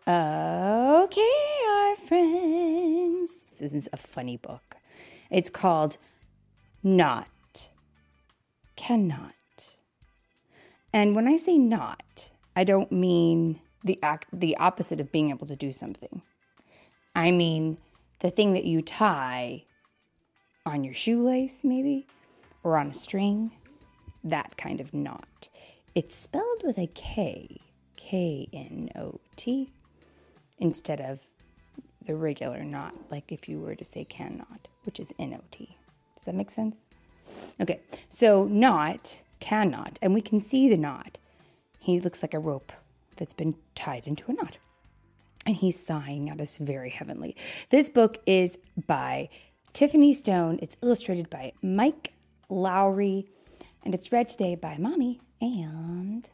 Okay, our friends. This is a funny book. It's called Not, Cannot. And when I say not, I don't mean the opposite of being able to do something. I mean the thing that you tie on your shoelace, maybe, or on a string. That kind of knot. It's spelled with a K, K-N-O-T, instead of the regular knot, like if you were to say cannot, which is N-O-T. Does that make sense? Okay, so not, cannot, and we can see the knot. He looks like a rope that's been tied into a knot. And he's sighing at us very heavenly. This book is by Tiffany Stone. It's illustrated by Mike Lowry. And it's read today by Mommy and...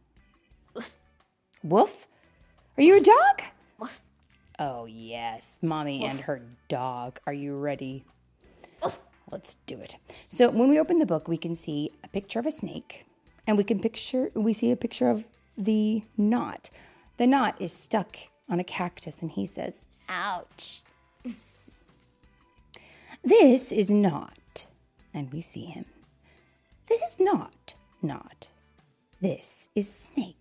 Woof? Are you a dog? Oh, yes. Mommy and her dog. Are you ready? Let's do it. So when we open the book, we can see a picture of a snake. And we see a picture of the knot. The knot is stuck on a cactus, and he says, ouch. This is not. And we see him. This is not. This is snake.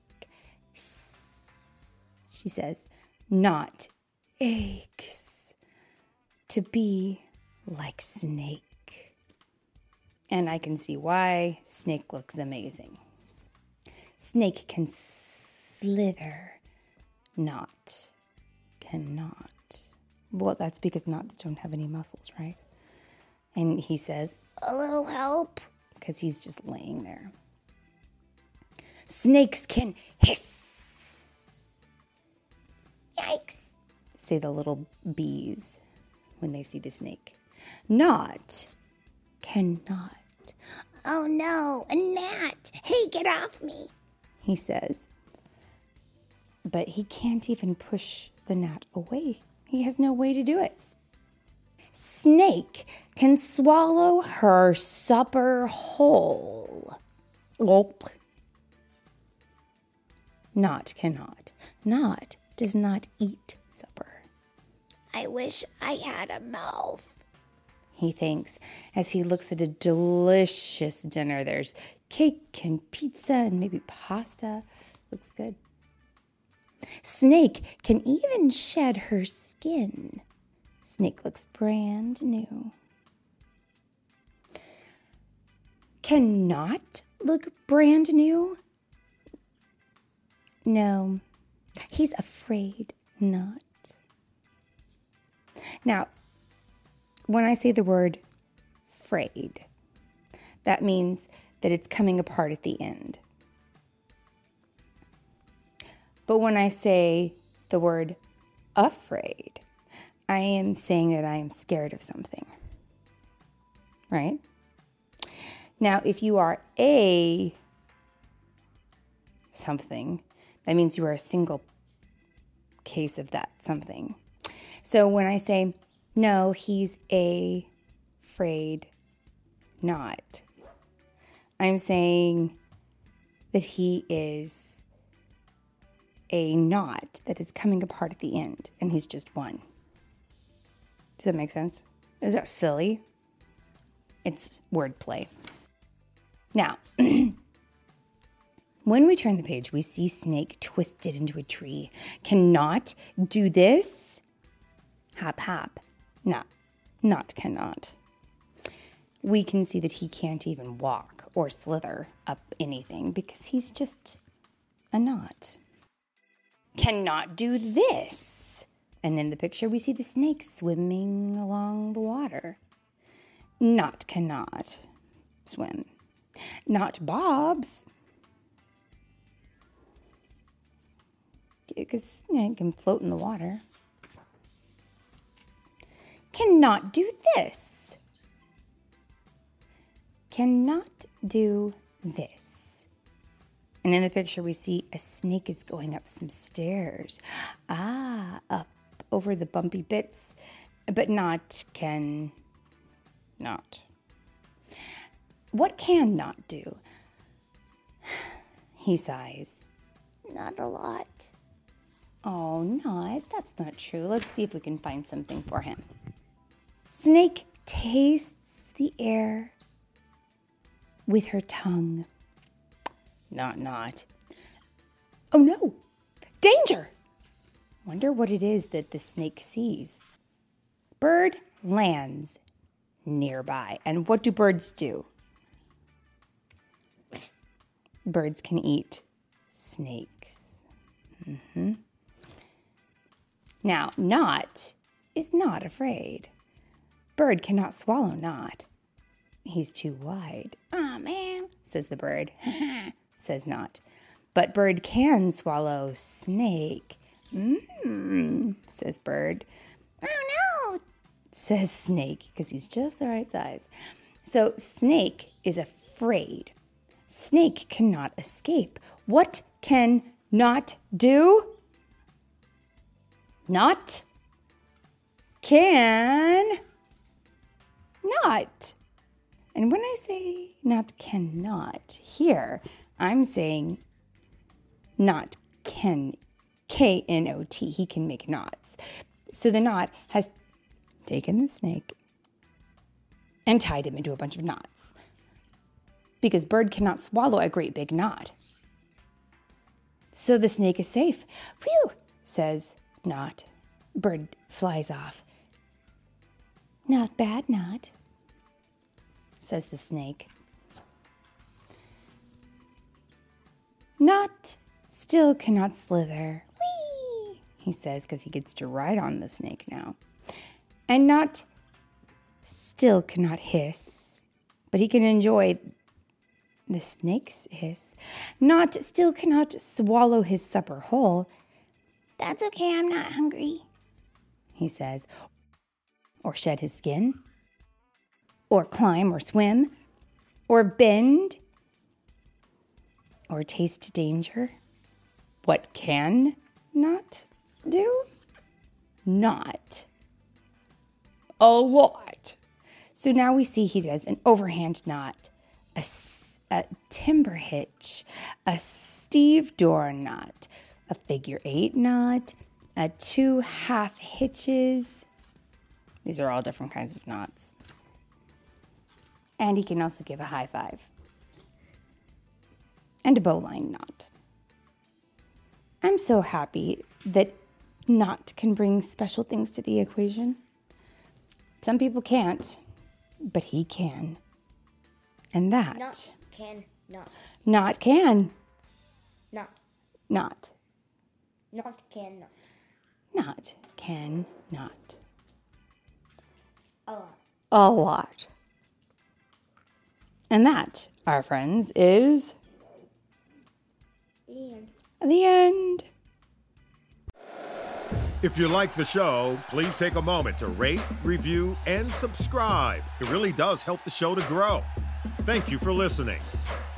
She says, not aches to be like snake. And I can see why. Snake looks amazing. Snake can slither. Not cannot. Well, that's because knots don't have any muscles, right? And he says, a little help, because he's just laying there. Snakes can hiss. Yikes, say the little bees when they see the snake. Not cannot. Oh no, a gnat. Hey, get off me, he says. But he can't even push the gnat away. He has no way to do it. Snake can swallow her supper whole. Gulp. Not cannot. Not does not eat supper. I wish I had a mouth, he thinks, as he looks at a delicious dinner. There's cake and pizza and maybe pasta. Looks good. Snake can even shed her skin. Snake looks brand new. Cannot look brand new? No, he's afraid not. Now, when I say the word frayed, that means that it's coming apart at the end. But when I say the word afraid, I am saying that I am scared of something, right? Now, if you are a something, that means you are a single case of that something. So when I say, no, he's afraid not, I'm saying that he is a knot that is coming apart at the end, and he's just one. Does that make sense? Is that silly? It's wordplay. Now, when we turn the page, we see Snake twisted into a tree. Cannot do this. Hop, hop. No, not cannot. We can see that he can't even walk or slither up anything because he's just a knot. Cannot do this. And in the picture, we see the snake swimming along the water. Not cannot swim. Not Bob's. Because it can float in the water. Cannot do this. Cannot do this. And in the picture, we see a snake is going up some stairs. Up over the bumpy bits, but not can not. What can not do? He sighs. Not a lot. Oh, not. That's not true. Let's see if we can find something for him. Snake tastes the air with her tongue. Not. Oh no! Danger! Wonder what it is that the snake sees. Bird lands nearby. And what do birds do? Birds can eat snakes. Now, Not is not afraid. Bird cannot swallow Not. He's too wide. "Aw, man," says the bird. Says Not. But Bird can swallow Snake. Says Bird. "Oh, no," says Snake, because he's just the right size. So Snake is afraid. Snake cannot escape. What can Not do? Not can not. And when I say not cannot here, I'm saying not can, K-N-O-T. He can make knots. So the Knot has taken the snake and tied him into a bunch of knots. Because Bird cannot swallow a great big knot. So the snake is safe. "Phew," says Not. Bird flies off. "Not bad, Not," says the snake. Not still cannot slither. "Whee," he says, because he gets to ride on the snake now. And Not still cannot hiss, but he can enjoy the snake's hiss. Not still cannot swallow his supper whole. "That's okay, I'm not hungry," he says. Or shed his skin. Or climb or swim. Or bend. Or taste danger. What can Not do? Not a lot. So now we see he does an overhand knot, a timber hitch, a stevedore knot, a figure 8 knot, 2 half hitches. These are all different kinds of knots. And he can also give a high five. And a bowline knot. I'm so happy that Not can bring special things to the equation. Some people can't, but he can. And that... Not can not. Not can. Not. Not. Not can not. Not can not. A lot. A lot. And that, our friends, is The end. the end. If you like the show, please take a moment to rate, review, and subscribe. It really does help the show to grow. Thank you for listening.